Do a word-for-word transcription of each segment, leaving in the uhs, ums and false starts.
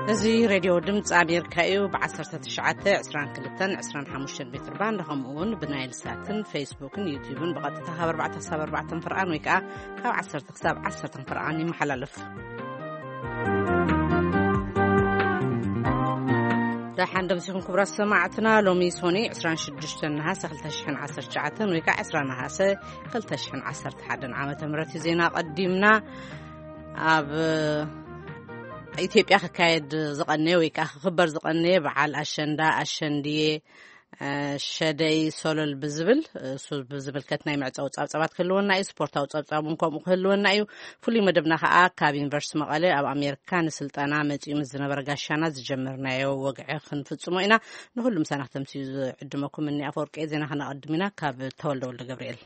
زي راديو دمت عبير كايو بعصرة تشعات عسران كلتن عسران حموشن بتربان لهم اون بنايل ساتن فيسبوكن يوتيوبن بقطتها بربعة صاب أربعة فرقان ويكا كاو عصر تقساب عصر فرقاني محللف راح عندهم سيكون كبرى سماعتنا لومي سوني عسران شدشتن نهاسة خلتشحن عصر شعاتن ويكا عسران نهاسة خلتشحن عصر تحدن عامة مرتي زينا قدمنا اب ኢትዮጵያ ከካይድ ዝቀነው ይካ خبر ዝቀነው በዓል አሸንዳ አሸንዲዬ ሸደይ ሶለል ብዝብል ሶል ብዝብል ከተናይ ማዕጻው ጻጻባት ከለወና ስፖርታው ጻጻቡን ከም ከለወና እዩ ፉሊ መደብና ከዓ ካብ ዩኒቨርሲቲ መቀለ ኣብ ኣሜሪካን ስልጠና መጪ ምዝነበረ ጋሻና ዝጀመርናዮ ወግዒ ክንፍጽሞ ኢና ንሁሉም ሰናክተም ሲዩ ዕድመኩም እኒ አፈወርቂ ዜና ከናቀድሚና ካብ ተወልደ ወልደ ገብርኤል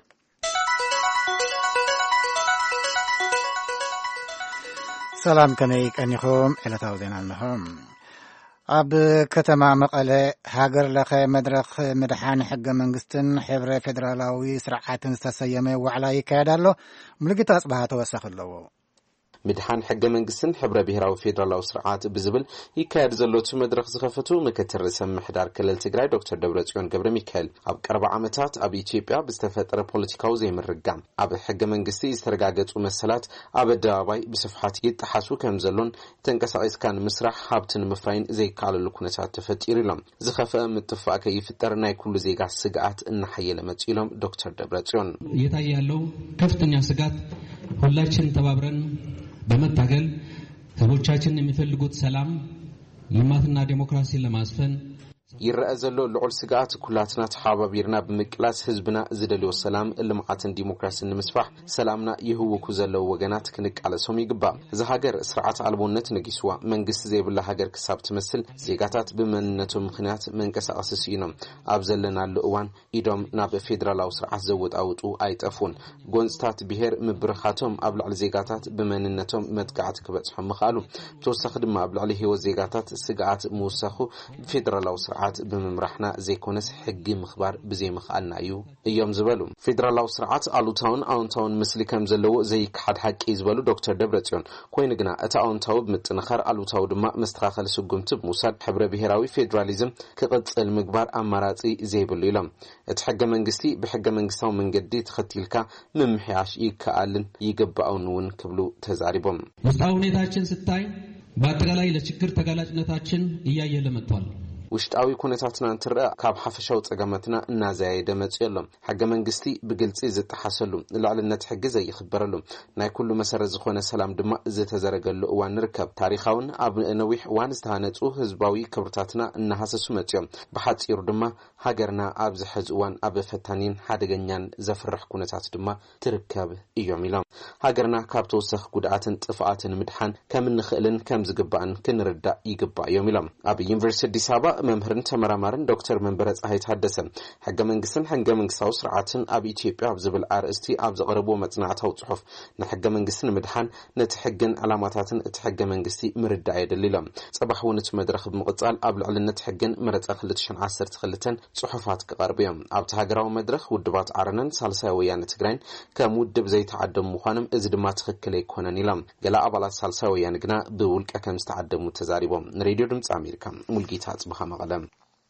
سلام كني كنيكم إلى تاوزين النهم أب كتما مقالة هاجر لخ مدرخ مدحان حق منجستن حبر فدرالاوي سرعات استسيمة وعلى كادالو ملقي تصبح توسخ له مدحان حق منجستن حبر بهراو فدرالاو سرعات بزبل يكاد زلوت مدرخ زخفتو مكتر رسم محدار كلل تجراي دكتور دبرتيون قبر ميكال أب أربع عمتات أب إثيوبيا بستفترة بوليتيكاو زي من الرجام أب حق منجستي استرجعت ومسلات أب الدواي بصفحات يتحسو كم زلون تنقص كان مسرح حابتن مفاين زي قال لكونات تفتير لهم زخفة متفق كيف ترنا كل زي قاس سجات إن حي لما تيلهم دكتور دبرتيون يتأيّلوا كفتني سجات ሁላችን ተባብረን በመታገል ህዝቦቻችን የሚፈልጉት ሰላም ልማትና ዲሞክራሲ ለማስፈን يرأزلو لعل سجات كلاتنا تحابيرنا بمقلاس حزبنا زدلو السلام اللمعات ديمقراطي نمسفح سلامنا يهو كوزلو وجنات كنك على سومي قبا إذا هاجر سرعات علبونت نجسوا منجس زي بالله هاجر كسب تمثل زيجاتات بمنتهم خنات منكس أساسينهم أبزلنا اللقوان إدم ناب فيدرال أو سرعات زود أو تو أيت أفون جونستات بهر مبرخاتهم قبل على زيجاتات بمنتهم متقعت كبتهم مخالو توستخدم قبل عليه وزيجاتات سجات موسخو فيدرال أو سرعات بممرحنا زي كونس حقي مخبار بزي مخالنا ايو ايام زبالو فيدرالاو سرعات الوتاون اونتاون مسلي كم زلو زي حد حقي زبالو دكتور دبرتيون كوين غنا اتا اونتاو بمتنخر الوتاو دما مستخاخل سغمت بموساد حبر بهراوي فيدراليزم كقصل مغبار اماراتي زي بليلم اتحق منغستي بحق منغستاو منغدي تختيلكا ممحياش يكالن يغباو نون كبلو تزاريبم مستاونيتاችን ስታይ በአጠቃላይ ለችግር ተጋላጭነታችን እያየለ መጥቷል وشتاوي كونتاتنا نترى كاب حفشوا تجمعتنا النازعي دمت يلهم حق منجستي بقلتي زت حصلوا العلنة حق زي يخبر لهم ناي كل مسار زخونة سلام دم زت زرق له ونركب تاريخون أب نويح وان استهانته هزباوي كبرتاتنا إنها سسمت يوم بحث يردما هاجرنا أب زحز وان أب فتانين حد جنيان زفرح كونتات دم تركب يوم يلهم هاجرنا كاب توسخ قدعات تفعات مدحان كم نخلن كم زجبان كنرد يجبا يوم يلهم أب يونيفرسيتي سابا ممهرن تمرمارن دكتور منبرت هاي تحدثن حق منجسن حق منجساو سرعاتن اب اثيوبيا بزبل ار اس تي اب زقربو مصنعتو صحف نحق منجسن مدحان نتحقن علاماتاتن اتحق منجستي مرد ايدليلم صباح ونت مدرخ بمقصال اب لعلنت حقن مرت ألفين وعشرة خلتن صحفات كقربيم اب تهاجراو مدرخ ودبات عرنن سالساي ويان تግራይን كمودب زي تعدم مخانم از دما تخكل يكونن يلم جلا ابالات سالساي ويان ግና بولቀ ከም ዝተዓደሙ ተዛሪቦም ሬዲዮ ድምጽ አሜሪካ ሙልጊታ ጽበኻ مقلم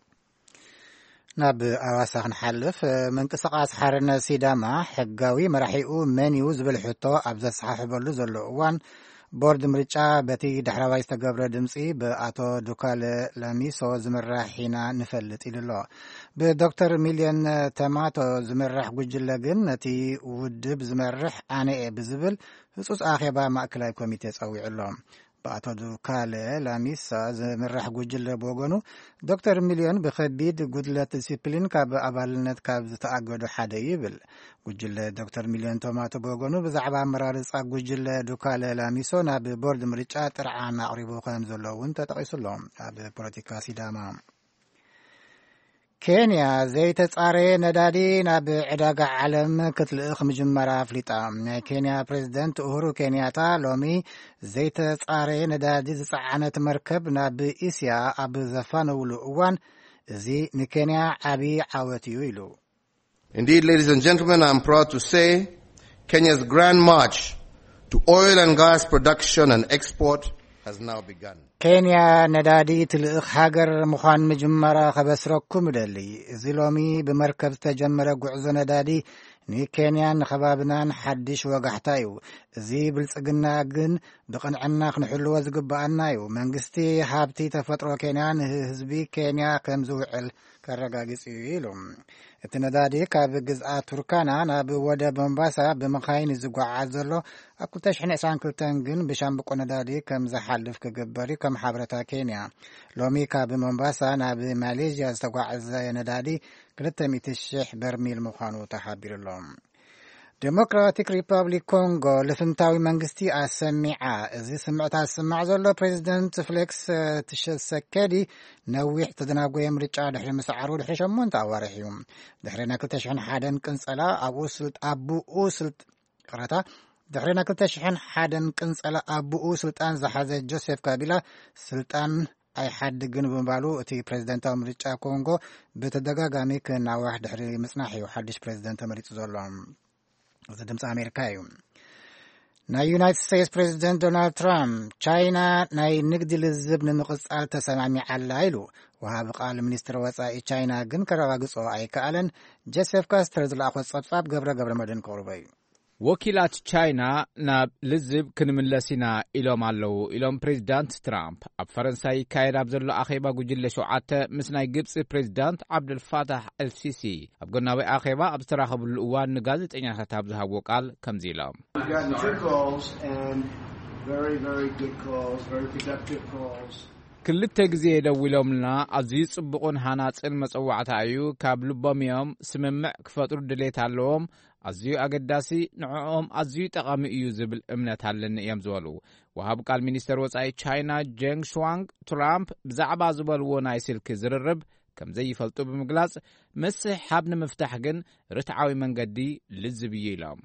ناب أواسخن حلف من قصاص حرنا سيداما حقاوي مراحيو منيو زبل حطو أبزا صحاح بلو زلو وان بورد مريچا بتي دحراوي استغبر دمصي باتو دوكال لاميسو زمراحينا نفلت إلى بدكتور مليون تماتو زمرح وجلغن نتي ودب زمرح أنا بزبل خصوص آخبا مأكلاي كوميتي صوي علوم باتو دوكال لاميسا زمرح وجل بوغونو دكتور مليون بخبيد غدله ديسيبلين كاب ابالنت كاب زتاغدو حدا يبل وجل دكتور مليون توماتو بوغونو بزعبا مرارص وجل دوكال لاميسونا ببورد مريچا طرعانا قريبو كم زلوون تطقيسلهم اب بوليتيكا سيداما كينيا زي تصاري ندادي ناب عداق عالم كتلق مجمرة فليطا كينيا بريزيدنت أوهرو كينياتا لومي زي تصاري ندادي زصعنة مركب ناب إسيا أب زفانو لؤوان زي نكينيا عبي عواتيو إلو. Indeed, ladies and gentlemen, I'm proud to say Kenya's grand march to oil and gas production and export has now begun. ኬንያ ነዳዲ ትልእኽ ሃገር ምዃን መጀመራ ኸበስረኩም ደሊ እዚ ሎሚ ብመርከብ ዝተጀመረ ጉዕዞ ነዳዲ ንኬንያን ኸባብናን ሓድሽ ወጋሕታ እዩ እዚ ብልጽግና ግን ብቕንዕና ክንሕልዎ ዝግባአና እዩ መንግስቲ ሃብቲ ተፈጥሮ ኬንያን ህዝቢ ኬንያ ከም ዝውዕል ከረጋግጽ እዩ ኢሉ እቲ ነዳዲ ካብ ግዝኣት ቱርካና ናብ ወደብ ሞምባሳ ብመኻይን ዝጓዓዝ ዘሎ ኣብ ሁለት ሺህ ዕስራን ክልተ ግን ብሻምብቆ ነዳዲ ከም ዝሓልፍ ክግበር ከም ሓበሬታ ኬንያ ሎሚ ካብ ሞምባሳ ናብ ማሌዥያ ዝተጓዓዘ ነዳዲ ክልተ ሚእቲ ሽሕ በርሚል ምዃኑ ተሓቢሩሎም ዴሞክራቲክ ሪፐብሊክ ኮንጎ ለፍንታዊ መንግስቲ ኣሰሚዓ እዚ ስምዕታ ዝስማዕ ዘሎ ፕሬዚደንት ፍሌክስ ትሸሰከዲ ነዊሕ ተደናጎየ ምርጫ ድሕሪ ምስዓሩ ድሕሪ ሸሞንተ ኣዋርሕ እዩ ድሕሪ ና ክልተ ሽሕን ሓደን ቅንጸላ ኣብኡ ስልጣ ኣብኡ ስልጣ ቅረታ ድሕሪ ና ክልተ ሽሕን ሓደን ቅንጸላ ኣብኡ ስልጣን ዝሓዘ ጆሴፍ ካቢላ ስልጣን ኣይሓድግን ብምባሉ እቲ ፕሬዚደንታዊ ምርጫ ኮንጎ ብተደጋጋሚ ክናዋሕ ድሕሪ ምጽናሕ እዩ ሓድሽ ፕሬዚደንት ተመሪጹ ዘሎ እዚ ድምፂ ኣሜሪካ እዩ ናይ ዩናይትድ ስቴትስ ፕሬዚደንት ዶናልድ ትራምፕ ቻይና ናይ ንግዲ ልዝብ ንምቕጻል ተሰማሚዓላ ኢሉ ወሃቢ ቃል ሚኒስትር ወጻኢ ቻይና ግን ከረጋግጾ ኣይከኣለን ጆሴፍ ካስተር ዝለኣኾ ጸብጻብ ገብረ ገብረ መድህን ከቕርበ እዩ ወኪላት ቻይና ናብ ልዝብ ክንምለስ ኢና ኢሎም ኣለዉ ኢሎም ፕሬዚዳንት ትራምፕ ኣብ ፈረንሳይ ይካየድ ኣብ ዘሎ ኣኼባ ጉጅለ ሸውዓተ ምስ ናይ ግብፂ ፕሬዚዳንት ዓብድልፋታሕ ኤልሲሲ ኣብ ጎናዊ ኣኼባ ኣብ ዝተራኸብሉ እዋን ንጋዜጠኛታት ኣብ ዝሃብዎ ቃል ከምዚ ኢሎም ክልተ ግዜ ደው ኢሎምልና ኣዝዩ ጽቡቕን ሃናጽን መጸዋዕታ እዩ ካብ ልቦም እዮም ስምምዕ ክፈጥሩ ድሌት ኣለዎም ኣዝዩ ኣገዳሲ ንዕኦም ኣዝዩ ጠቓሚ እዩ ዝብል እምነት ኣለኒ እዮም ዝበሉ ወሃብ ቃል ሚኒስተር ወጻኢ ቻይና ጀንግ ሹዋንግ ትራምፕ ብዛዕባ ዝበልዎ ናይ ስልኪ ዝርርብ ከም ዘይፈልጡ ብምግላጽ ምስሕሓብ ንምፍታሕ ግን ርትዓዊ መንገዲ ልዝብ እዩ ኢሎም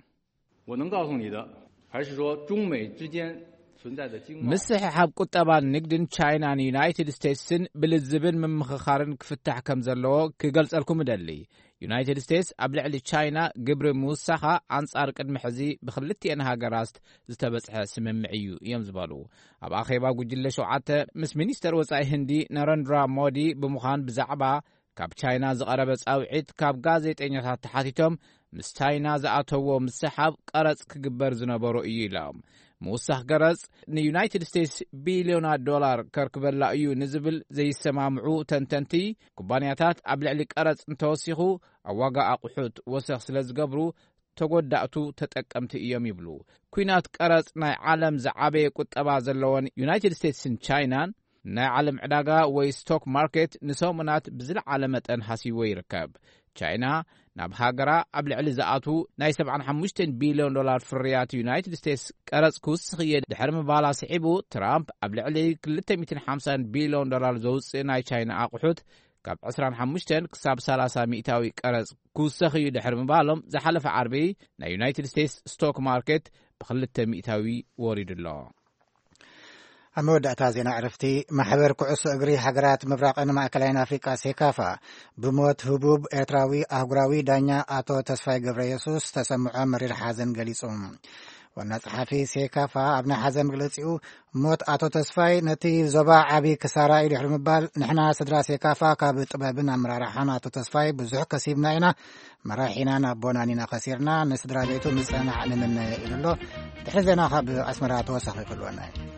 ምስሕሓብ ቁጠባን ንግድን ቻይናን ዩናይትድ ስቴትስን ብልዝብን ምምኽኻርን ክፍታሕ ከም ዘለዎ ክገልጸልኩም ደሊ ዩናይትድ ስቴትስ ኣብ ልዕሊ ቻይና ግብሪ ምውሳኻ ኣንጻር ቅድሚ ሕዚ ብኽልቲአን ሃገራት ዝተበጽሐ ስምምዕ እዩ እዮም ዝበሉ ኣብ ኣኼባ ጉጅለ ሸውዓተ ምስ ሚኒስተር ወጻኢ ህንዲ ነረንድራ ሞዲ ብምዃን ብዛዕባ ካብ ቻይና ዝቐረበ ጻውዒት ካብ ጋዜጠኛታት ተሓቲቶም ምስ ቻይና ዝኣተዎ ምስሓብ ቀረጽ ክግበር ዝነበሮ እዩ ኢሎም ምውሳኽ ገረጽ ንዩናይትድ ስቴትስ ቢልዮናት ዶላር ከርክበላ እዩ ንዝብል ዘይሰማምዑ ተንተንቲ ኩባንያታት ኣብ ልዕሊ ቀረጽ እንተወሲኹ ኣብ ዋጋ ኣቑሑት ወሰኽ ስለ ዝገብሩ ተጎዳእቱ ተጠቀምቲ እዮም ይብሉ ኩናት ቀረጽ ናይ ዓለም ዝዓበየ ቁጠባ ዘለዎን ዩናይትድ ስቴትስን ቻይናን ናይ ዓለም ዕዳጋ ወይ ስቶክ ማርኬት ንሰሙናት ብዝለዓለ መጠን ሃሲዎ ይርከብ ቻይና ናብ ሃገራ ኣብ ልዕሊ ዝኣቱ ናይ ሰብዓን ሓሙሽተ ቢልዮን ዶላር ፍርያት ዩናይትድ ስቴትስ ቀረጽ ክውስኽ እየ ድሕሪ ምባላ ስዒቡ ትራምፕ ኣብ ልዕሊ ክልተ ሚእትን ሓምሳን ቢልዮን ዶላር ዘውፅእ ናይ ቻይና ኣቑሑት ካብ ዕስራን ሓሙሽተን ክሳብ ሰላሳ ሚእታዊ ቀረጽ ክውስኽ እዩ ድሕሪ ምባሎም ዝሓለፈ ዓርቢ ናይ ዩናይትድ ስቴትስ ስቶክ ማርኬት ብክልተ ሚእታዊ ወሪዱሎ ኣብ መወዳእታ ዜና ዕረፍቲ ማሕበር ኩዕሶ እግሪ ሃገራት ምብራቕን ማእከላይን ኣፍሪቃ ሴካፋ ብሞት ህቡብ ኤርትራዊ ኣህጉራዊ ዳኛ ኣቶ ተስፋይ ገብረየሱስ ተሰምዖ መሪር ሓዘን ገሊጾም ዋና ጸሓፊ ሴካፋ ኣብ ናይ ሓዘን መግለጺኡ ሞት ኣቶ ተስፋይ ነቲ ዞባ ዓብዪ ክሳራ እዩ ድሕሪ ምባል ንሕና ስድራ ሴካፋ ካብ ጥበብን ኣመራርሓን ኣቶ ተስፋይ ብዙሕ ከሲብና ኢና መራሒናን ኣቦናኒና ኸሲርና ንስድራ ቤቱ ምጽናዕ ንምነ ኢሉሎ ድሕሪ ዜና ካብ ኣስመራ ተወሳኺ ይኽልወና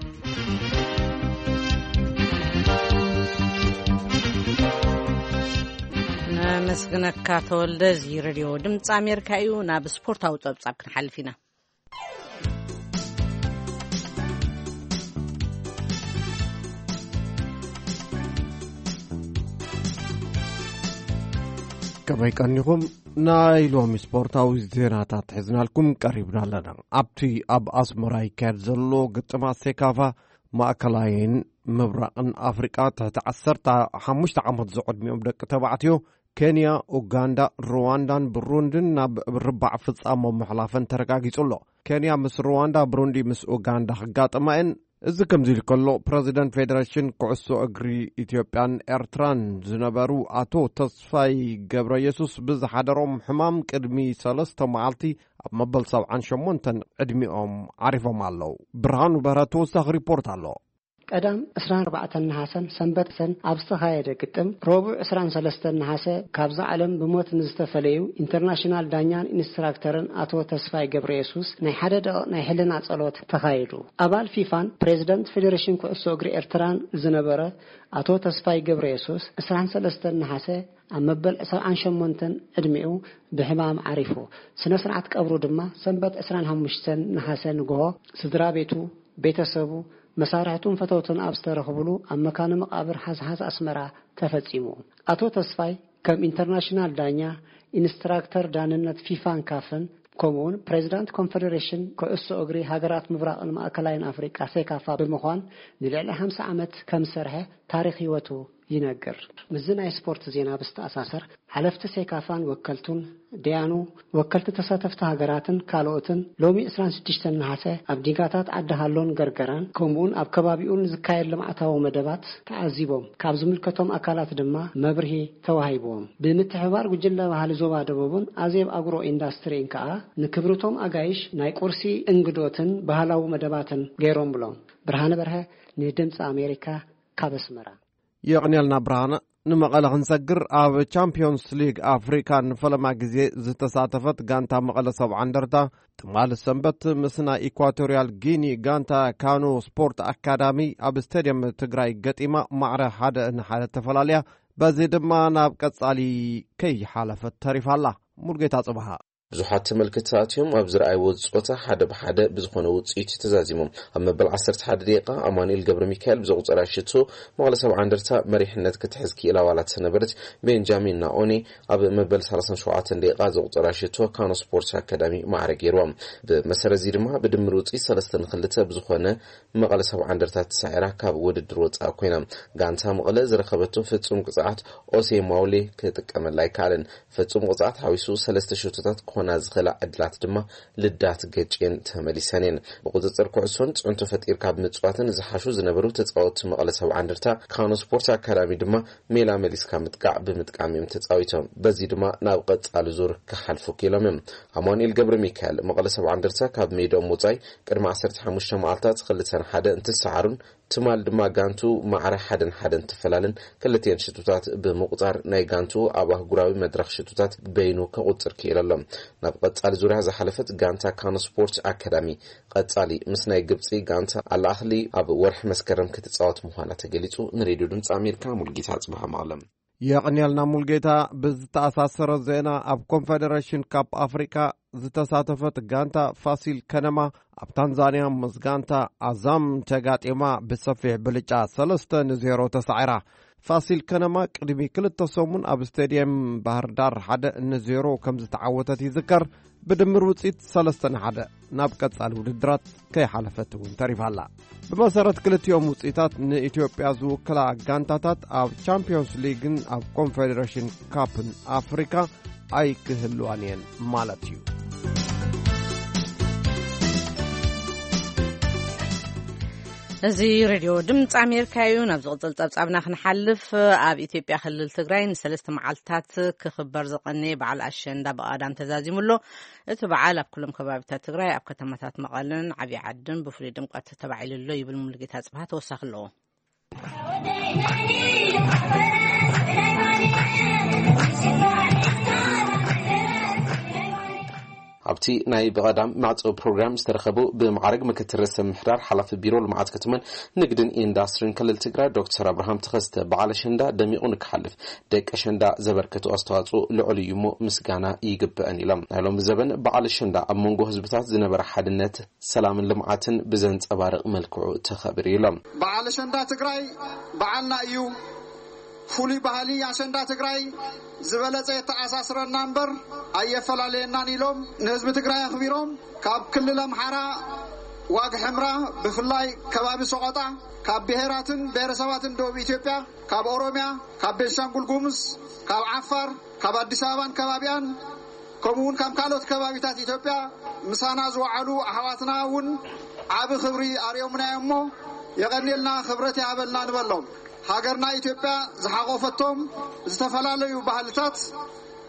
ነመስግነካ ተወልደ እዚ ሬድዮ ድምፂ ኣሜሪካ እዩ ናብ ስፖርታዊ ፀብጻብ ክንሓልፍ ኢና ከመይ ቀኒኹም ናይ ሎሚ ስፖርታዊ ዜናታት ሒዝናልኩም ቀሪብና ኣለና ኣብቲ ኣብ ኣስመራ ይካየድ ዘሎ ግጥማት ሴካፋ ማእከላይን ምብራቕን ኣፍሪቃ ትሕቲ ዓሰርተ ሓሙሽተ ዓመት ዝዕድሚኦም ደቂ ተባዕትዮ ኬንያ ኡጋንዳ ሩዋንዳን ብሩንድን ናብ ርባዕ ፍጻመ መሕላፈን ተረጋጊጹ ኣሎ ኬንያ ምስ ሩዋንዳ ብሩንዲ ምስ ኡጋንዳ ክጋጥማን እዚ ከምዚ ኢሉ ከሎ ፕሬዚደንት ፌዴሬሽን ኩዕሶ እግሪ ኢትዮጵያን ኤርትራን ዝነበሩ ኣቶ ተስፋይ ገብረየሱስ ብዝሓደሮም ሕማም ቅድሚ ሰለስተ መዓልቲ ኣብ መበል ሰብዓን ሸሞንተን ዕድሚኦም ዓሪፎም ኣለዉ ብርሃኑ በረ ተወሳኺ ሪፖርት ኣሎ ቀዳም عشرين أربعة نحاسن ሰንበትሰን ኣብስተኻየደ ግጥም ረቡዕ عشرين ثلاثة ነሐሰ ካብዛ ዓለም ብሞት ንዝተፈለዩ ኢንተርናሽናል ዳኛን ኢንስትራክተርን አቶ ተስፋይ ገብረየሱስ ናይ ሓደ ደቂቕ ናይ ሕልና ጸሎት ተኻይዱ። አባል ፊፋን ፕሬዝዳንት ፌዴሬሽን ኩዕሶ እግሪ ኤርትራን ዝነበረ አቶ ተስፋይ ገብረየሱስ عشرين ثلاثة ነሐሰ አመበል عشرين ثمانية ዕድሜኡ ብሕማም ዓሪፉ። ስነ ስርዓት ቀብሩ ድማ ሰንበት عشرين خمسة ነሐሰ ንግሆ ስድራ ቤቱ ቤተሰቡ መሳርሕቱን ፈተውቱን ኣብስተረኽብሉ ኣብ መካነ መቃብር ሓዝሓዝ ኣስመራ ተፈጺሙ። አቶ ተስፋይ ከም ኢንተርናሽናል ዳኛ ኢንስትራክተር ዳንነት ፊፋን ካፍን ከምኡውን ፕሬዝዳንት ኮንፌዴሬሽን ኩዕሶ እግሪ ሃገራት ምብራቕን ማእከላይን አፍሪቃ ሴካፋ ብምዃን ንልዕሊ خمسين ዓመት ከም ሰርሐ ታሪኽ ህይወቱ ይነገር። ምዝናይ ስፖርት ዜና ብስተኣሳሰር ሓለፍቲ ሴካፋን ወከልቱን ዲያኑ ወከልቲ ተሳተፍቲ ሃገራትን ካልኦትን ሎሚ عشرين ستة ነሐሰ ኣብ ዲጋታት ዓድሃሎን ገርገራን ከምኡውን ኣብ ከባቢኡን ዝካየድ ልምዓታዊ መደባት ተዓዚቦም ካብ ዝምልከቶም አካላት ድማ መብርሂ ተዋሂቦም። ብምትሕባር ጉጅለ ባህሊ ዞባ ደቡብን አዜብ አግሮ ኢንዳስትሪን ከዓ ንክብርቶም አጋይሽ ናይ ቁርሲ እንግዶትን ባህላዊ መደባትን ገይሮም ብሎም። ብርሃነ በርሀ ንድምፂ አሜሪካ ካብ አስመራ የቅንያልና ብርሃነ ንመቐለ ክንሰግር ኣብ ቻምፒዮንስ ሊግ አፍሪካ ንፈለማ ጊዜ ዝተሳተፈት ጋንታ መቐለ ሰብዓ እንደርታ ትማል ሰንበት ምስ ናይ ኢኳቶሪያል ጊኒ ጋንታ ካኑ ስፖርት አካዳሚ ኣብ ስታዲየም ትግራይ ገጢማ ማዕረ ሓደ ንሓደ ተፈላለያ በዚ ድማ ናብ ቀጻሊ ከይሓለፈት ተሪፋላ። ሙልጌታ ጽባሃ ብዙሓት ተመልክታት እዮም ኣብ ዝረኣይዎ ጾታ ሓደ ብሓደ ብዝኾነ ውጽኢት ተዛዚሞም ኣብ መበል عشرة واحد ደቂቃ አማኑኤል ገብረ ሚካኤል ብዘቁፀራ ሽቶ መቐለ ሰብዓ እንደርታ መሪሕነት ክትሕዝ ክኢላ ዋላት ሰነበረት ቤንጃሚን ናኦኒ ኣብ መበል ሰላሳ ሸውዓተ ደቂቃ ዘቁፀራ ሽቶ ካኖ ስፖርት አካዳሚ ማዕረ ገይሮም። ብመሰረት እዚ ድማ ብድምር ውጽኢት ሰለስተ ንክልተ ብዝኾነ መቐለ ሰብዓ እንደርታ ተሳዒራ ካብ ውድድር ወፃ ኮይና ጋንታ መቐለ ዝረኸበቶ ፍጹም ቅጽዓት ኦሴ ማውሌ ክጥቀመላ ይከኣልን። ፍጹም ቅጽዓት ሓዊሱ ሰለስተ ሽቶታት ኮና ዝኸላ ዕድላት ድማ ልዳት ገጭን ተመሊሰንን። ብቁፅፅር ኩዕሶን ጽንቶ ፈጢር ካብ ምጽዋትን ዝሓሹ ዝነበሩ ተጻወት መቐለ ሰብዓ እንደርታ ካኖ ስፖርት አካዳሚ ድማ ሜላ መሊስካ ምጥቃዕ ብምጥቃም ተጻዊቶም በዚ ድማ ናብ ቀጻሊ ዙር ክሓልፉ ኪሎም። አማኑኤል ገብረ ሚካኤል መቐለ ሰብዓ እንደርታ ካብ ሜዳኦም ወጻይ ቅድሚ عشرة وخمسة መዓልታት ክልተ ንሓደ እንትሰዓሩን ትማል ድማ ጋንቱ ማዕረ ሓደን ሓደን ተፈላልን ክልተን ሽቱታት ብምቁጣር ናይ ጋንቱ ኣብ አህጉራዊ መድረኽ ሽቱታት በይኑ ከቁፅር ክኢሎም። ናብ ቀጻሊ ዙርያ ዝሓለፈት ጋንታ ካኖ ስፖርት አካዳሚ ቀጻሊ ምስ ናይ ግብፂ ጋንታ አልአህሊ ኣብ ወርሒ መስከረም ክትጻወት ምዃና ተገሊጹ። ንሬድዮ ድምፂ አሜሪካ ሙልጌታ ጽባህ መቐለም የቅንያልና ሙልጌታ ብዝተኣሳሰረ ዜና ኣብ ኮንፌዴሬሽን ካፕ አፍሪካ ዝተሳተፈት ጋንታ ፋሲል ከነማ ኣብ ታንዛንያ ምስ ጋንታ አዛም ተጋጢማ ብሰፊሕ ብልጫ ሰለስተ ንዜሮ ተሳዒራ። ፋሲል ከነማ ቅድሚ ክልተ ሰሙን ኣብ ስታዲየም ባህር ዳር ሓደ ንዜሮ ከም ዝተዓወተት ይዝከር። ብድምር ውጽኢት ሰለስተ ንሓደ ናብ ቀጻሊ ውድድራት ከይሓለፈት እውን ተሪፋላ። ብመሰረት ክልቲኦም ውጽኢታት ንኢትዮጵያ ዝውክላ ጋንታታት ኣብ ቻምፒዮንስ ሊግን ኣብ ኮንፌዴሬሽን ካፕን አፍሪካ ኣይክህልዋን እየን ማለት እዩ። እዚ ሬድዮ ድምፂ አሜሪካ እዩ። ናብ ዝቕፅል ጸብጻብና ክንሓልፍ ኣብ ኢትዮጵያ ክልል ትግራይ ንሰለስተ መዓልታት ክኽበር ዝቐነየ በዓል ኣሸንዳ ብቐዳም ተዛዚሙሎ። እቲ በዓል ኣብ ኩሎም ከባቢታት ትግራይ ኣብ ከተማታት መቐለን ዓብዪ ዓድን ብፍሉይ ድምቀት ተባዒሉሎ ይብል ሙሉጌታ ጽባህ ተወሳኺ ኣለዎ። ኣብቲ ናይ በቐዳም ማዕጾ ፕሮግራም ዝተረኸቡ ብማዕረግ ምክትል ርእሰ ምሕዳር ሓላፊ ቢሮ ልምዓት ከተማን ንግድን ኢንዳስትሪን ክልል ትግራይ ዶክተር አብርሃም ተኸስተ በዓል ኣሸንዳ ደሚቑ ንክሓልፍ ደቂ ኣሸንዳ ዘበርከቱ ኣስተዋጽኦ ልዑል እዩ እሞ ምስጋና ይግብአን ኢሎም። ናይ ሎሚ ዘበን በዓል ኣሸንዳ ኣብ መንጎ ህዝብታት ዝነበረ ሓድነት ሰላምን ልምዓትን ብዘንጸባርቕ መልክዑ ተኸብር ኢሎም። በዓል ኣሸንዳ ትግራይ በዓልና እዩ ፍሉይ ባህሊ ኣሸንዳ ትግራይ ዝበለጸ ተኣሳስረና እምበር ኣየፈላለየናን ኢሎም ንህዝቢ ትግራይ ኣኽቢሮም ካብ ክልል ኣምሓራ ዋግ ሕምራ ብፍላይ ከባቢ ሰቆጣ ካብ ብሔራትን ብሔረሰባትን ደቡብ ኢትዮጵያ ካብ ኦሮሚያ ካብ ቤንሻንጉል ጉሙዝ ካብ ዓፋር ካብ አዲስ አበባን ከባቢያን ከምኡውን ካብ ካልኦት ከባቢታት ኢትዮጵያ ምሳና ዝወዓሉ ኣሕዋትና እውን ዓብ ክብሪ ኣርዮምና እሞ የቀኒልና ክብረት ያበልና ንበሎም። ሃገርና ኢትዮጵያ ዝሓቆፈቶም ዝተፈላለዩ ባህልታት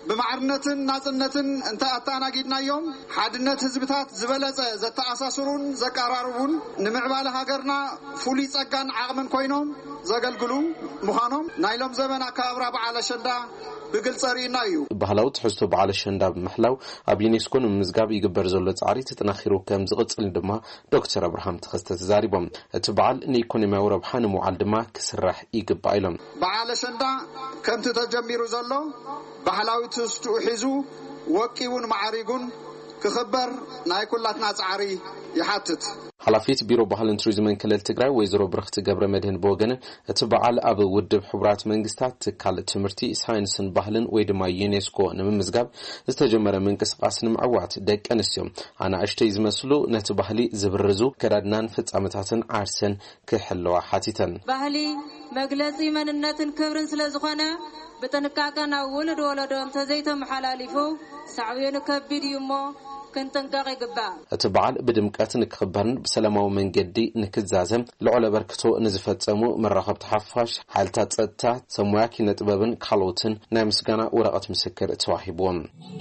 بمعرنتن ناصنتن انت اتاناغيدنايوم حدነት ህዝብታት ዝበለጸ ዘተኣሳስሩን ዘቀራርቡን ንምዕባለ ሃገርና ፍሉይ ጸጋን ዓቕምን ኮይኖም ዘገልግሉ ምዃኖም ናይሎም ዘመን አካብራ በዓል አሸንዳ بقل صارينا يو بحلاوت حسو بعلى الشنداب محلاو أب يونسكو مزجاب يقبر زلة عاري تتناخيرو كم زغط لندما دكتور إبراهيم تخست زاريبهم تبعل نيكون ما ورب حنم وعندما كسرح يقب عيلم بعلى الشندا كم تتجميرو زلو بحلاوت حسو حزو وكيون معاريقون كخبر نايكولاتنا تعاري يحتت حلفيت بيرو بحال توريزم كلل تግራይ ወይዘሮ ብርክት ገብረ መድህን በወገነ እትበዓል ኣብ ውድብ ሕቡራት መንግስታት ካለ ትምርቲ ሳይንስን ባህልን ወይ ድማ ዩኔስኮ ንምምዝጋብ ዝተጀመረ መንቀሳቀስ ንምዕዋት ደቀንስዮም ኣና እሽተይ ዝመስሉ ነቲ ባህሊ ዝብርዙ ከዳድናን ፍጻመታትን ዓርሰን ክሕልዋ ሓቲተን ባህሊ መግለጺ መንነትን ክብርን ስለዝኾነ በተንቃቀና ወለዶ ወለዶም ተዘይቶም ሓላሊፉ ሳዕቤኑ ከቢድ ይሞ كنتنقاقي قبا اتبعال بدمقات نكخبرن بسلاماو منجدي نكزازم لعل بركتو نزفتمو مراقب تحفاش حالتات صدتا سمواكي نطببن كالوتن ناي مسغانا ورقه مسكر تواهبون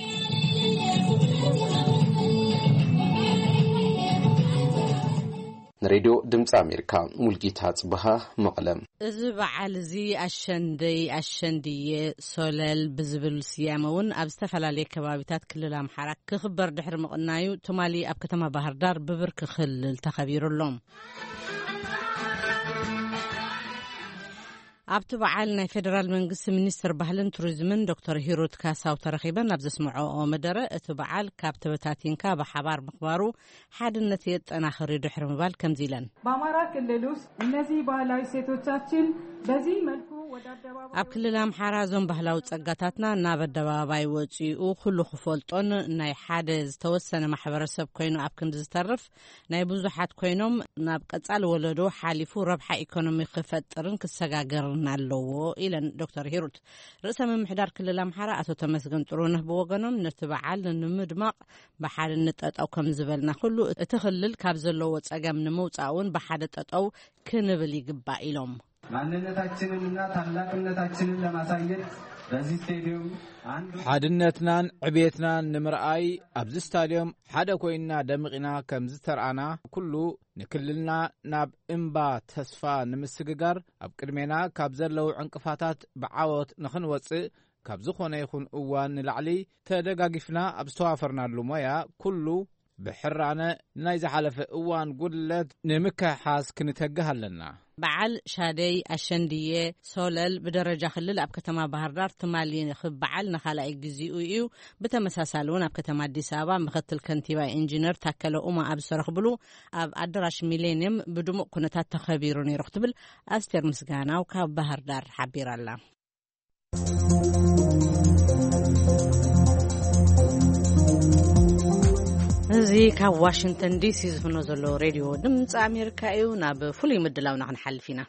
راديو دمص امريكا ملقيتا صبها مقلم እዚ በዓል እዚ አሸንደይ አሸንድየ ሶለል ብዝብል ስያመውን ኣብ ዝተፈላለየ ከባቢታት ክልል አምሓራ ክኽበር ድሕሪ ምቕናዩ ትማሊ ኣብ ከተማ ባህር ዳር ብብርክ ክልል ተኸቢሩሎም ኣብቲ በዓል ናይ ፌደራል መንግስቲ ሚኒስትር ባህልን ቱሪዝምን ዶክተር ሂሩት ካሳው ተረኺበን ኣብ ዘስምዖኦ መደረ እቲ በዓል ካብ ተበታቲንካ በሓባር ምኽባሩ ሓድነት የጠናኽር ድሕሪ ምባል ከምዚ ኢለን በአማራ ክልል ውስጥ እነዚህ ባህላዊ ሴቶቻችን በዚህ መልኩ ኣብ ክልል አምሓራ ዞም ባህላዊ ጸጋታትና ናብ ኣደባባይ ወጪኡ ኩሉ ክፈልጦን ናይ ሓደ ዝተወሰነ ማሕበረሰብ ኮይኑ ኣብ ክንዲ ዝተርፍ ናይ ብዙሓት ኮይኖም ናብ ቀጻሊ ወለዶ ሓሊፉ ረብሓ ኢኮኖሚ ክፈጥርን ክሰጋገርን ኣለዎ ኢለን ዶክተር ሂሩት ርእሰ ምምሕዳር ክልል አምሓራ ኣቶ ተመስገን ጥሩነህ ብወገኖም ነቲ በዓል ንምድማቕ ብሓደ ንጠጠው ከም ዝበልና ኩሉ እቲ ክልል ካብ ዘለዎ ጸገም ንምውፃውን ብሓደ ጠጠው ክንብል ይግባእ ኢሎም ማንነታችንንና ታላቅነታችንን ለማሳየት በዚህ ስታዲየም ሓድነትናን ዕቤትናን ንምርኣይ ኣብዚ ስታዲየም ሓደ ኮይና ደምቂና ከም ዝተርኣና ኩሉ ንክልልና ናብ እምባ ተስፋ ንምስግጋር ኣብ ቅድሜና ካብ ዘለው ዕንቅፋታት ብዓወት ንኽንወፅእ ካብ ዝኾነ ይኹን እዋን ንላዕሊ ተደጋጊፍና ኣብ ዝተዋፈርናሉ ሞያ ኩሉ ብሕራነ ናይ ዝሓለፈ እዋን ጉድለት ንምክሕሓስ ክንተግህ ኣለና በዓል ሻደይ አሸንድየ ሶለል በደረጃ ክልል ኣብ ከተማ ባህር ዳር ትማሊ ክበዓል ነኻላይ ግዚኡ እዩ በተመሳሳሉን ኣብ ከተማ አዲስ አበባ ምክትል ከንቲባ ኢንጂነር ታከለ ኡማ ኣብ ሰርኽብሉ ኣብ አዳራሽ ሚሌኒየም ብድሙቕ ኩነታት ተኸቢሩ ነይሩ ክትብል አስቴር ምስጋናው ካብ ባህር ዳር ሓቢራላ እዚ ካብ ዋሽንግተን ዲሲ ዝፍኖ ዘሎ ሬድዮ ድምፂ ኣሜሪካ እዩ ናብ ፍሉይ ምድላውና ክንሓልፍ ኢና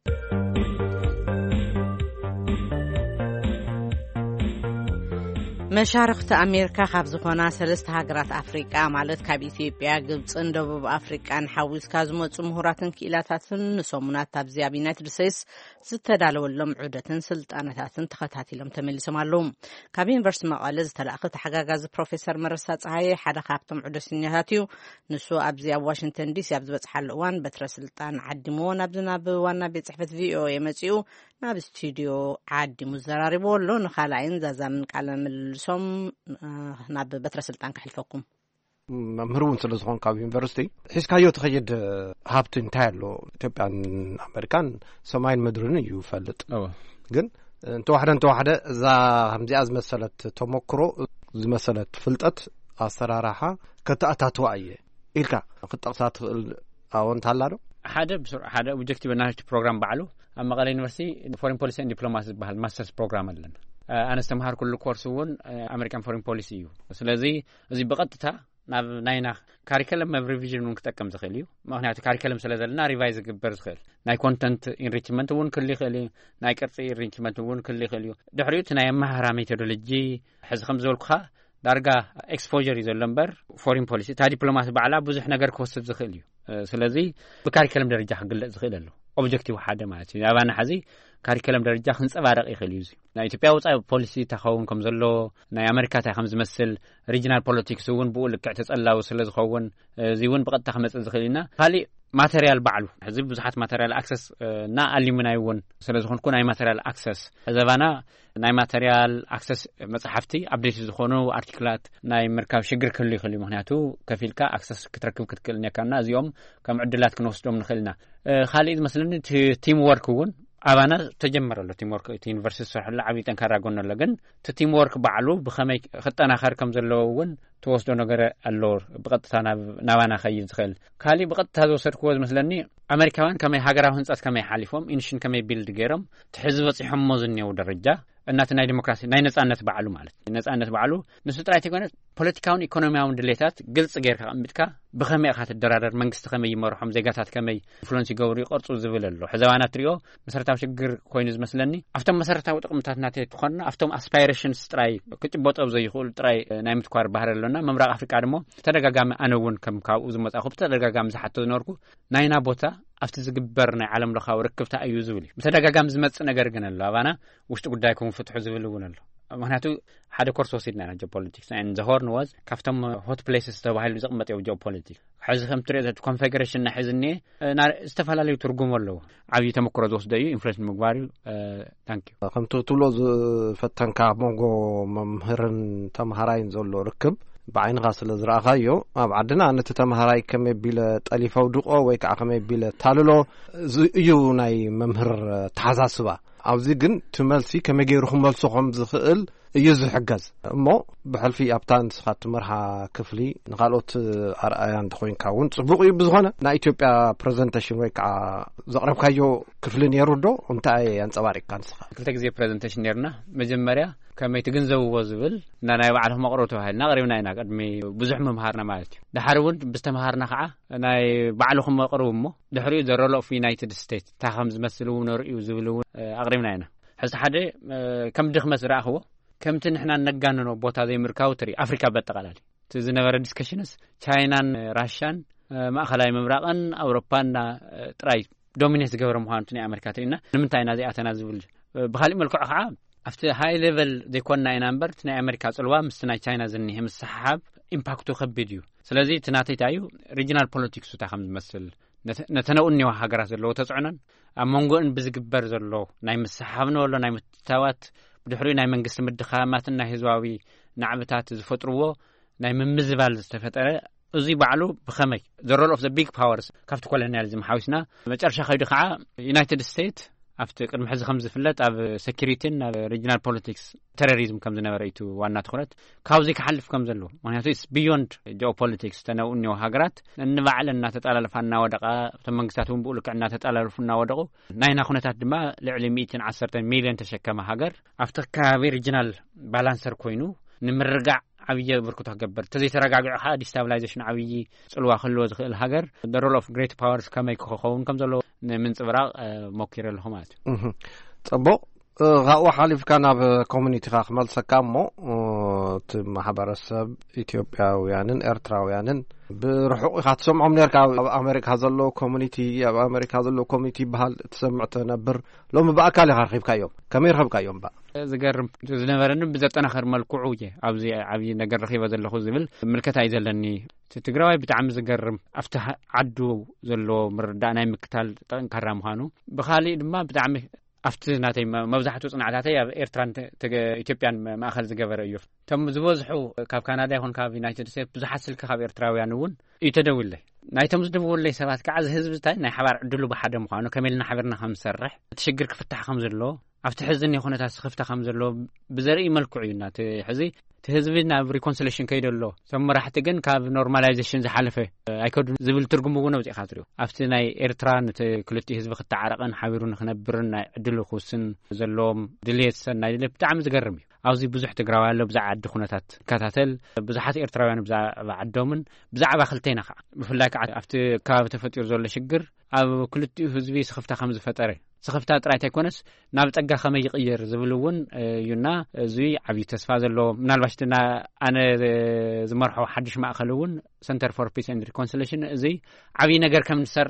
መሻርክቲ ኣሜሪካ ካብ ዝኾና ሰለስተ ሃገራት ኣፍሪቃ ማለት ካብ ኢትዮጵያ ግብፅን ደቡብ ኣፍሪቃን ሓዊስካ ዝመፁ ምሁራትን ክኢላታትን ንሰሙናት ኣብዚ ኣብ ዩናይትድ ስቴትስ ዝተዳለወሎም ዑደትን ስልጣነታትን ተኸታቲሎም ተመሊሶም ኣለዉ ካብ ዩኒቨርሲቲ መቐለ ዝተላእኸ ተሓጋጋዚ ፕሮፌሰር መረሳ ፀሃየ ሓደ ካብቶም ዑደተኛታት እዩ ንሱ ኣብዚ ኣብ ዋሽንግተን ዲሲ ኣብ ዝበፅሓሉ እዋን በትረ ስልጣን ዓዲሞ ናብዚ ናብ ዋና ቤት ፅሕፈት ቪኦኤ መፂኡ ናብ ስቱዲዮ ዓዲሙ ዘራሪቦ ኣሎ ንኻልኣይን ዛዛምን ቃለ ምልልሶም ናብ በትረ ስልጣን ክሕልፈኩም መምህር እውን ስለ ዝኾን ካብ ዩኒቨርሲቲ ሒዝካዮ ትኸይድ ሃብቲ እንታይ ኣሎ ኢትዮጵያን ኣሜሪካን ሰማይን ምድርን እዩ ፈልጥ ግን እንተዋሕደ እንተዋሕደ እዛ ከምዚኣ ዝመሰለት ተሞክሮ ዝመሰለት ፍልጠት ኣሰራርሓ ከተኣታትዋ እየ ኢልካ ክጠቕሳ ትኽእል ኣዎንታ ኣላ ዶ ሓደ ብስርዓት ሓደ ኦብጀክቲቭ ናሽናል ፕሮግራም ባዕሉ ኣብ መቐለ ዩኒቨርሲቲ ፎሬን ፖሊሲ ኤንድ ዲፕሎማሲ ዝበሃል ማስተርስ ፕሮግራም ኣለና ኣነ ዝተምሃር ኩሉ ኮርስ እውን ኣሜሪካን ፎሬን ፖሊሲ እዩ ስለዚ እዚ ብቐጥታ ናብ ናይና ካሪኩለም ኣብ ሪቪዥን እውን ክጠቅም ዝኽእል እዩ ምክንያቱ ካሪኩለም ስለ ዘለና ሪቫይዝ ዝግበር ዝኽእል ናይ ኮንተንት ኢንሪችመንት እውን ክህሉ ይኽእል እዩ ናይ ቅርፂ ኢንሪችመንት እውን ክህሉ ይኽእል እዩ ድሕሪኡ እቲ ናይ ኣመሃራ ሜቶዶሎጂ ሕዚ ከም ዝበልኩኻ ዳርጋ ኤክስፖዠር እዩ ዘሎ እምበር ፎሬን ፖሊሲ እታ ዲፕሎማሲ ባዕላ ብዙሕ ነገር ክወስድ ዝኽእል እዩ ስለዚ ብካሪኩለም ደረጃ ክግለጽ ዝኽእል ኣሎ ኦብጀክቲቭ ሓደ ማለት እዩ ኣባና ሓዚ ካሪኩለም ደረጃ ክንጸባረቕ ይኽእል እዩ ናይ ኢትዮጵያ ወጻኢ ፖሊሲ ተኸውን ከም ዘሎ ናይ ኣሜሪካ ታይ ከም ዝመስል ሪጅናል ፖለቲክስ እውን ብኡ ልክዕ ተጸላው ስለ ዝኸውን እዚ እውን ብቐጥታ ክመጽእ ዝኽእል ኢና ካሊእ ማተርያል ባዕሉ ሕዚ ብዙሓት ማተርያል ኣክሰስ እና ኣሊሙናይ እውን ስለ ዝኾንኩ ናይ ማተርያል ኣክሰስ ዘባና ናይ ማተርያል ኣክሰስ መጽሓፍቲ ኣፕዴት ዝኾኑ ኣርቲክላት ናይ ምርካብ ሽግር ክህሉ ይኽእል እዩ ምክንያቱ ከፊልካ ኣክሰስ ክትረክብ ክትክእል ነካና እዚኦም ከም ዕድላት ክንወስዶም ንኽእልና ካሊእ ዝመስለኒ ቲም ወርክ እውን ኣባና ተጀመረሎ ቲም ወርክ እቲ ዩኒቨርሲቲ ዝሰርሐሉ ዓብዪ ጠንካራ ጎኒ ኣሎ ግን እቲ ቲም ወርክ ባዕሉ ብኸመይ ክጠናኸር ከም ዘለዎ እውን ተወስዶ ነገር ኣሎ ብቐጥታ ናባና ኸይድ ዝኽእል ካሊእ ብቐጥታ ዝወሰድክዎ ዝመስለኒ ኣሜሪካውያን ከመይ ሃገራዊ ህንፀት ከመይ ሓሊፎም ኢንሽን ከመይ ቢልድ ገይሮም ትሕዚ በፂሖሞ ዝኔው ደረጃ እናት ናይ ዲሞክራሲ ናይ ነጻነት ባዕሉ ማለት ነጻነት ባዕሉ ንሱ ጥራይ ተኮነ ፖለቲካውን ኢኮኖሚያውን ድሌታት ግልጽ ጌርካ ቀምጥካ ብኸመይ ኢኻ ትደራደር መንግስቲ ከመይ ይመርሖም ዜጋታት ከመይ ኢንፍሉዌንስ ይገብሩ ይቆርጹ ዝብል ኣሎ ሕዛባና ትሪኦ መሰረታዊ ሽግር ኮይኑ ዝመስለኒ ኣብቶም መሰረታዊ ጥቕምታት ናተይ ትኾንና ኣብቶም ኣስፓይሬሽንስ ጥራይ ክጭበጦ ዘይኽእሉ ጥራይ ናይ ምትኳር ባህር ኣለና መምራቅ ኣፍሪካ ድማ ተደጋጋሚ ኣነ እውን ከም ካብኡ ዝመጻኹ ተደጋጋሚ ዝሓቶ ዝነበርኩ ናይና ቦታ ኣብቲ ዝግበር ናይ ዓለም ለኻዊ ርክብታ እዩ ዝብል ብተደጋጋሚ ዝመጽእ ነገር ግን ኣሎ ኣባና ውሽጢ ጉዳይኩም ፍትሑ ዝብል እውን ኣሎ ምክንያቱ ሓደ ኮርስ ወሲድና ና ጂኦፖለቲክስ and the horn was ካብቶም hot places ተባሂሉ ዝቕመጥ እዩ ጂኦፖለቲክስ ሕዚ ከም ትሪኦ ዘት ኮንፊግሬሽን ናይ ሕዝኒ ዝተፈላለዩ ትርጉም ኣለዎ ዓብዪ ተመክሮ ዝወስደ እዩ ኢንፍሉዌንስ ምግባር እዩ ታንክ ዩ ከምቲ ትብሎ ዝፈተንካ ሞንጎ መምህርን ተምሃራይን ዘሎ ርክብ بعينها ስለ ዝረኣኻዮ ኣብ ዓድና ነቲ ተምሃራይ ከመይ ቢለ ጠሊፈው ድቆ ወይ ከዓ ከመይ ቢለ ታልሎ እዩ ናይ መምህር ተሓሳስባ ኣብዚ ግን ትመልሲ ከመይ ገይሩ ክመልሶ ከም ዝኽእል እዩ ዝሕገዝ እሞ ብሕልፊ ኣብታ ንስኻ ትመርሓ ክፍሊ ንኻልኦት ኣርኣያ እንትኮይንካ እውን ፅቡቅ እዩ ብዝኾነ ናይ ኢትዮጵያ ፕሬዘንቴሽን ወይ ከዓ ዘቕረብካዮ ክፍሊ ነይሩ ዶ እንታይ ኣንፀባሪቕካ ንስኻ ክልተ ግዜ ፕሬዘንቴሽን ነርና መጀመርያ ከመይ ትግንዘብዎ ዝብል እና ናይ ባዕልኩም መቕረብ ተባሂልና ቀሪብና ኢና ቅድሚ ብዙሕ መምሃርና ማለት እዩ ድሓር እውን ብዝተምሃርና ከዓ ናይ ባዕልኩም መቕረብ እሞ ድሕሪኡ ዘ ሮል ኦፍ ዩናይትድ ስቴትስ እታ ከም ዝመስል እውን ንሪኡ ዝብል እውን ኣቅሪብና ኢና ሕዚ ሓደ ከም ድኽመት ዝረኣኽዎ ከምቲ ንሕና ነጋንኖ ቦታ ዘይምርካቡ ትርኢ ኣፍሪካ በጠቓላሊ እቲ ዝነበረ ዲስከሽንስ ቻይናን ራሽያን ማእኸላይ ምብራቕን ኣውሮፓና ጥራይ ዶሚኔት ዝገበረ ምዃኑ ናይ ኣሜሪካ ትሪእና ንምንታይ ኢና ዘይኣተና ዝብል ብካሊእ መልክዑ ከዓ ኣብቲ ሃይ ሌቨል ዘይኮንና ኢና እምበር እቲ ናይ ኣሜሪካ ጽልዋ ምስቲ ናይ ቻይና ዝኒሄ ምስሓብ ኢምፓክቱ ከቢድ እዩ ስለዚ እቲ ናተይ እንታይ እዩ ሪጅናል ፖለቲክስ እታ ከም ዝመስል ነተነኡ እኒዋ ሃገራት ዘለዎ ተፅዕኖን ኣብ መንጎአን ብዝግበር ዘሎ ናይ ምስሓብ ንበሎ ናይ ምትታዋት ብድሕሪኡ ናይ መንግስቲ ምድኻማትን ናይ ህዝባዊ ናዕብታት ዝፈጥርዎ ናይ ምምዝባል ዝተፈጠረ እዙይ ባዕሉ ብኸመይ the role of the big powers ካብቲ ኮሎኒያሊዝም ሓዊስና መጨረሻ ከይዱ ከዓ ዩናይትድ ስቴትስ ኣብቲ ቅድሚ ሕዚ ከም ዝፍለጥ ኣብ ሴኪሪቲን ኣብ ሪጅናል ፖለቲክስ ቴሮሪዝም ከም ዝነበረ እዩ ዋና ትኩረት ካብዚ ክሓልፍ ከም ዘለዎ ምክንያቱ ኢትስ ቢዮንድ ጂኦፖለቲክስ ተነኡ እኒኦ ሃገራት እንባዕለ እናተጣላለፋ እናወደቃ እቶም መንግስታት እውን ብኡ ልክዕ እናተጣላለፉ እናወደቁ ናይና ኩነታት ድማ ልዕሊ ሚእትን ዓሰርተ ሚልዮን ተሸከመ ሃገር ኣብቲ ከባቢ ሪጅናል ባላንሰር ኮይኑ ንምርጋዕ ዓብዪ ብርክቶ ክገበር ተዘይተረጋግዑ ከዓ ዲስታብላይዜሽን ዓብዪ ጽልዋ ክህልዎ ዝኽእል ሃገር the role of great powers ከመይ ክኸውን ከም ዘለዎ ንምንፅብራቕ ሞኪረ ኣለኹ ማለት እዩ ጽቡቕ ካብኡ ሓሊፍካ ናብ ኮሚኒቲኻ ክመልሰካ እሞ እቲ ማሕበረሰብ ኢትዮጵያውያንን ኤርትራውያንን ብርሑቕ ኢኻ ትሰምዖም ነርካ ኣብ ኣሜሪካ ዘሎ ኮሚኒቲ ኣብ ኣሜሪካ ዘሎ ኮሚኒቲ ይበሃል ትሰምዕ ትነብር ሎሚ ብኣካል ኢኻ ረኺብካዮም ከመይ ረኺብካዮም ባ ዝገርም ዝነበረኒ ብዘጠናኸር መልክዑ እየ ኣብዚ ዓብዪ ነገር ረኺበ ዘለኹ ዝብል ምልከታ እዩ ዘለኒ እቲ ትግራዋይ ብጣዕሚ ዝገርም ኣብቲ ዓዱ ዘለዎ ምርዳእ ናይ ምክታል ጠንካራ ምዃኑ ብኻሊእ ድማ ብጣዕሚ ኣብቲ ናተይ መብዛሕትኡ ጽንዓታተይ ኣብ ኤርትራን ኢትዮጵያን ማእኸል ዝገበረ እዩ እቶም ዝበዝሑ ካብ ካናዳ ይኹን ካብ ዩናይትድ ስቴትስ ብዙሓት ስልኪ ካብ ኤርትራውያን እውን እዩ ተደውለይ ናይቶም ዝደውለይ ሰባት ከዓ ዝህዝቢ እንታይ ናይ ሓባር ዕድሉ ብሓደ ምዃኑ ከመይልና ሓቢርና ከም ዝሰርሕ እቲ ሽግር ክፍታሕ ከም ዘለዎ ኣብቲ ሕዝኒ ኩነታት ስኽፍታ ከም ዘለዎ ብዘርኢ መልክዑ እዩና እቲ ሕዚ እቲ ህዝቢ ናብ ሪኮንሲሌሽን ከይደ ኣሎ እቶም መራሕቲ ግን ካብ ኖርማላይዜሽን ዝሓለፈ ኣይከዱ ዝብል ትርጉም እውን ኣውፂኢኻ ትሪኦ ኣብቲ ናይ ኤርትራ ነቲ ክልቲኡ ህዝቢ ክተዓረቐን ሓቢሩ ንክነብርን ናይ ዕድሉ ክውስን ዘለዎም ድሌት ሰናይ ድሌት ብጣዕሚ ዝገርም እዩ ኣብዚ ብዙሕ ትግራዋይ ኣሎ ብዛዕባ ዓዲ ኩነታት ከታተል ብዙሓት ኤርትራውያን ብዛዕባ ዓዶምን ብዛዕባ ክልተይና ከዓ ብፍላይ ከዓ ኣብቲ ከባቢ ተፈጢሩ ዘሎ ሽግር ኣብ ክልቲኡ ህዝቢ ስኽፍታ ከም ዝፈጠረ ስኽፍታ ጥራይት ኣይኮነስ ናብ ፀጋ ከመይ ይቕየር ዝብል እውን እዩና እዙይ ዓብዪ ተስፋ ዘለዎ ምናልባሽ ትና ኣነ ዝመርሖ ሓድሽ ማእኸል እውን ሰንተር ፎር ፒስ ኤንድ ሪኮንሲሌሽን እዙይ ዓብዪ ነገር ከም ንሰርሕ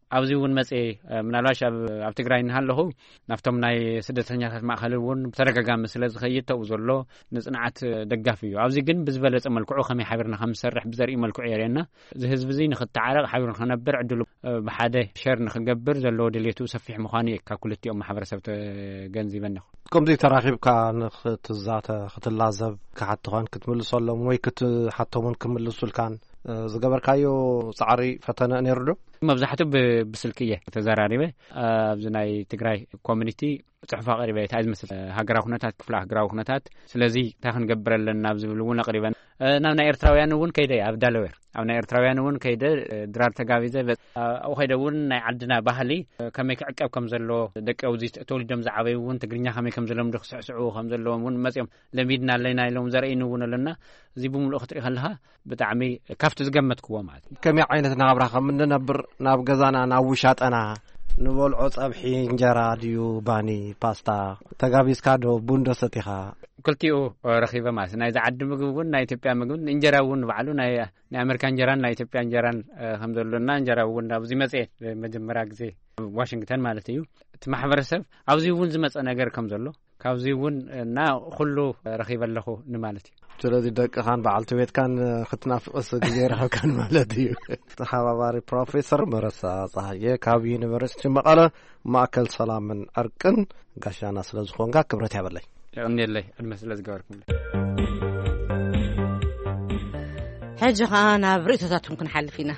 ኣብዚ እውን መጽ ምናልባሽ ኣብ ትግራይ እንሃለሁ ናፍቶም ናይ ስደተኛታት ማእከል እውን ተረጋጋሚ ስለ ዝኸይድ ተው ዘሎ ንጽንዓት ደጋፍ እዩ ኣብዚ ግን ብዝበለጸ መልክዑ ከመይ ሓቢርና ከም ዝሰርሕ ብዘርኢ መልክዑ የርእየና እዚ ህዝቢ እዚ ንኽተዓረቕ ሓቢሩ ክነብር ዕድሉ ብሓደ ሸር ንኽገብር ዘለዎ ድሌቱ ሰፊሕ ምዃኑ ካብ ኩልቲኦም ማሕበረሰብ ተገንዚበኒ ከምዚ ተራኺብካ ንኽትዛተ ክትላዘብ ክሓትኾን ክትምልሰሎም ወይ ክትሓቶምን ክምልሱልካን ዝገበርካዮ ጻዕሪ ፈተነ ነይሩ ዶ መብዛሕትኡ ብስልኪ እየ ተዘራሪበ ኣብዚ ናይ ትግራይ ኮሚኒቲ ጽሑፍ ኣቕሪበ እንታይ ዝመስል ሃገራዊ ኩነታት ክፍለ ሃገራዊ ኩነታት ስለዚ እንታይ ክንገብር ኣለና ብዝብል እውን ኣቕሪበን ናብ ናይ ኤርትራውያን እውን ከይደ ኣብ ዳለዌር ኣብ ናይ ኤርትራውያን እውን ከይደ ድራር ተጋቢዘ ኣብ ከይደ እውን ናይ ዓድና ባህሊ ከመይ ክዕቀብ ከም ዘሎ ደቂ ኣብዚ ተወሊዶም ዝዓበዩ እውን ትግርኛ ከመይ ከም ዘለምዱ ክስዕስዑ ከም ዘለዎም እውን መጽኦም ለሚድና ኣለና ኢሎም ዘርእይኑ እውን ኣለና እዚ ብምሉእ ክትርኢ ከለኻ ብጣዕሚ ካብቲ ዝገመትክዎ ማለት እዩ ከመይ ዓይነት ናብራ ከም እንነብር ናብ ገዛና ናብ ውሻጠና ንበልዖ ጸብሒ እንጀራ ድዩ ባኒ ፓስታ ተጋቢዝካ ዶ ቡን ዶ ሰቲኻ ክልቲኡ ረኺበ ማለት ናይ ዝዓዲ ምግቢ እውን ናይ ኢትዮጵያ ምግቢ እንጀራ እውን ባዕሉ ናይ ናይ ኣሜሪካ እንጀራን ናይ ኢትዮጵያ እንጀራን ከም ዘሎና እንጀራ እውን ኣብዚ መጽ መጀመርያ ግዜ ዋሽንግተን ማለት እዩ እቲ ማሕበረሰብ ኣብዚ እውን ዝመጸ ነገር ከም ዘሎ ካብዚ እውን እና ኩሉ ረኺበ ኣለኹ ንማለት እዩ ስለዚ ደቅኻን በዓልቲ ቤትካን ክትናፍቕስ ግዜ ረኸብካን ማለት እዩ ተሓባባሪ ፕሮፌሰር መረሳ ፀሃየ ካብ ዩኒቨርሲቲ መቐለ ማእከል ሰላምን ዕርቅን ጋሻና ስለ ዝኾንካ ክብረት ያበለይ እኔለይ ዕድመ ስለ ዝገበርኩም ሕጂ ኸ ናብ ርእቶታትኩም ክንሓልፍ ኢና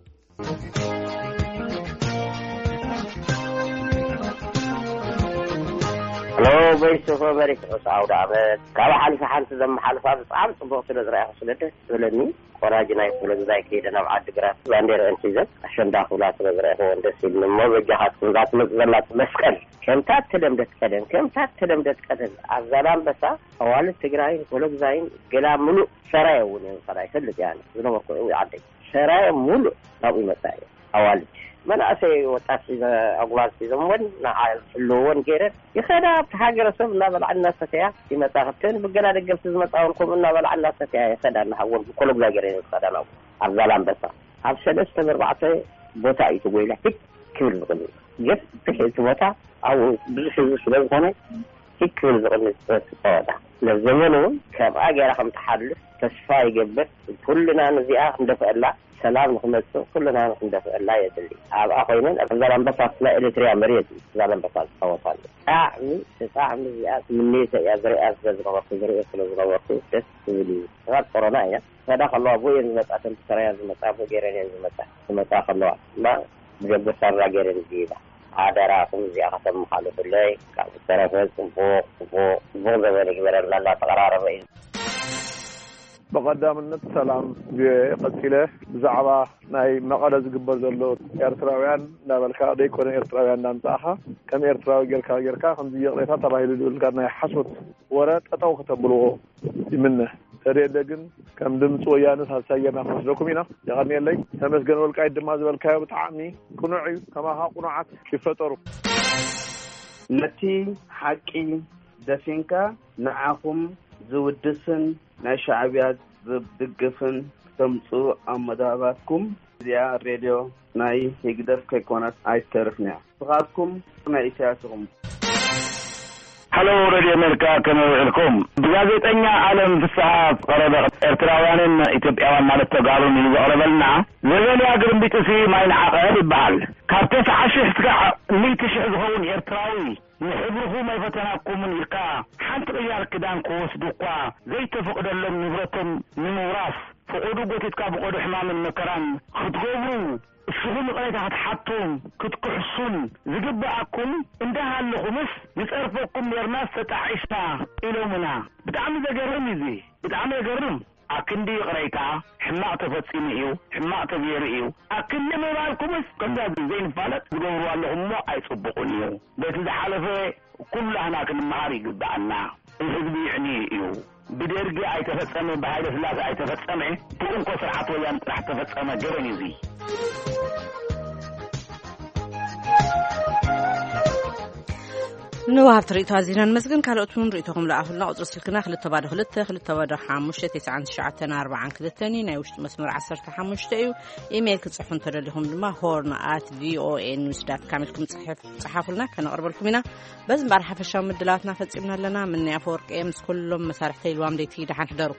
ሎ በይሶ በሪክ ሳውዳ አበት ካብ ሓልፈ ሓንቲ ዘመሓልፋ ብጣዕሚ ጽቡቕ ስለ ዝረኣኹ ስለ ደስ ዝብለኒ ቆራጅ ናይ ኩሉ ግዛይ ከይደ ናብ ዓዲግራት ባንዴራ እንሲዘት ኣሸንዳ ኩላ ስለ ዝረኣኹ ደስ ይብል እሞ በጃኻት ኩላት መጽላት መስቀል ከምታት ተለምደት ቀደም ከምታት ተለምደት ቀደም ኣብ ዛላምበሳ ኣዋልድ ትግራይ ኩሉ ግዛይ ገላ ሙሉእ ሰራይ እውን ሰራይ ፍልጥ ያለ ዝነበርኩ ዓደይ ሰራይ ሙሉእ ናብ ይመጣ ኣዋልድ مناسي وتاسي أقوال في زمن نعال اللون كيرت يخدا بحاجة رسم لا بل عنا ستيا في متاخدين بقنا رجال في زمن أولكم إننا بل عنا ستيا يخدا نحول كل بلا جرين يخدا نو عبدالله بس عبد السادس تمربعته بوتا يتقول له كل زغني جت تحيل بوتا أو بزح الزلزال هنا كل زغني تواضع للزمنه كم أجي رقم تحلل تشفى يجبر كلنا نزيئة ندفع الله سلام نخمسه كلنا ندفع الله يدلي أب أخوينا زلمة بساط لا إلتريا مريض زلمة بساط أوصل أعمي تساعمي زيئات من نيسة يا زريئات زرقة زريئة زرقة تسولي غير كورونا يا فداخل الله أبوي زمت أتم تسريان زمت أبو جيراني زمت زمت أخ الله ما بجد سر جيراني جيدا هذا راكم زيادة مخالف الله كم ترى فوق فوق فوق زمانك مرة لا لا تقرار بين بقدامنا السلام بقتله زعبا ناي مقالة زقبر زلو إرتراويان لا بالكا دي كون إرتراويان نانتاها كم إرتراوي جركا جركا خمسة يغليتها تراهي لدول كارنا حسوت ورات أتاو كتبلو منه تريد لكن كم دم سويانس هالسيارنا خمسلكم هنا يغني اللي تمس قنوا الكايد دماز بالكاي وتعامي كنوعي كما ها قنوعات كيفتروا نتي حقي دفنكا نعاكم زودسن ናይ ሻዕብያት ዝድግፍን ተምፁ ኣመዳባትኩም እዚኣ ሬድዮ ናይ ህግደፍ ከይኮነት ኣይተርፍና ብኻትኩም ናይ ኢሳያስኩም هلو راديو أمريكا كما يقولكم بجازيتنا عالم في الساعة قرابة إرتراوان إثيوبيا مالت تقارن من قرابلنا زين يا قرن بيتسي ما ينعقد بحال كابتس عشر سكع ميت شهزهون إرتراوي نحبره ما يفتناكم من إلقاء حتى غيار كدان قوس دقوا زي تفقد اللهم نبرتم من وراث فقدوا قوتتك بقود حمام النكران خطقوموا الشغل قليتا هتحطون كتكحصون زقبعكم اندها اللخمس نسأرفوكم يرناس ستعيشنا إلومنا بتعمل ذا زي بتعمل قرم أكن دي قريتا حماء تفتسينيو حماء تبيريو أكن لما بالكمس قد زين فالت زقوروا اللهم أي صبقونيو بيت إذا حالفة كل هناك المعاري قدعنا الحزب يعني إيو بدرجة أي تفتسمي بهاي الثلاثة أي تفتسمي تقوم كسر حطويا رح تفتسمي جرني زي نوهب تريتو هزينا المسجن كالوتون ريتوهم لأهلنا قدر سلكنا خلت تبادل خلت خلت تبادل حاموشة تسعة شعتنا أربعة كذا تاني نايوش مسمار عصر تحاموش تأيو إيميل كتصحون ترى لهم لما هورن آت في أو إن نيوز دات كاملكم صحف صحافلنا كانوا قرب لكم هنا بس برحة في الشام مدلاتنا فتسيبنا لنا من نافورك إمس كلهم مسارح تيلوام ديتي دحين حضروا.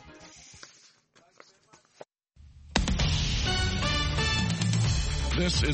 This is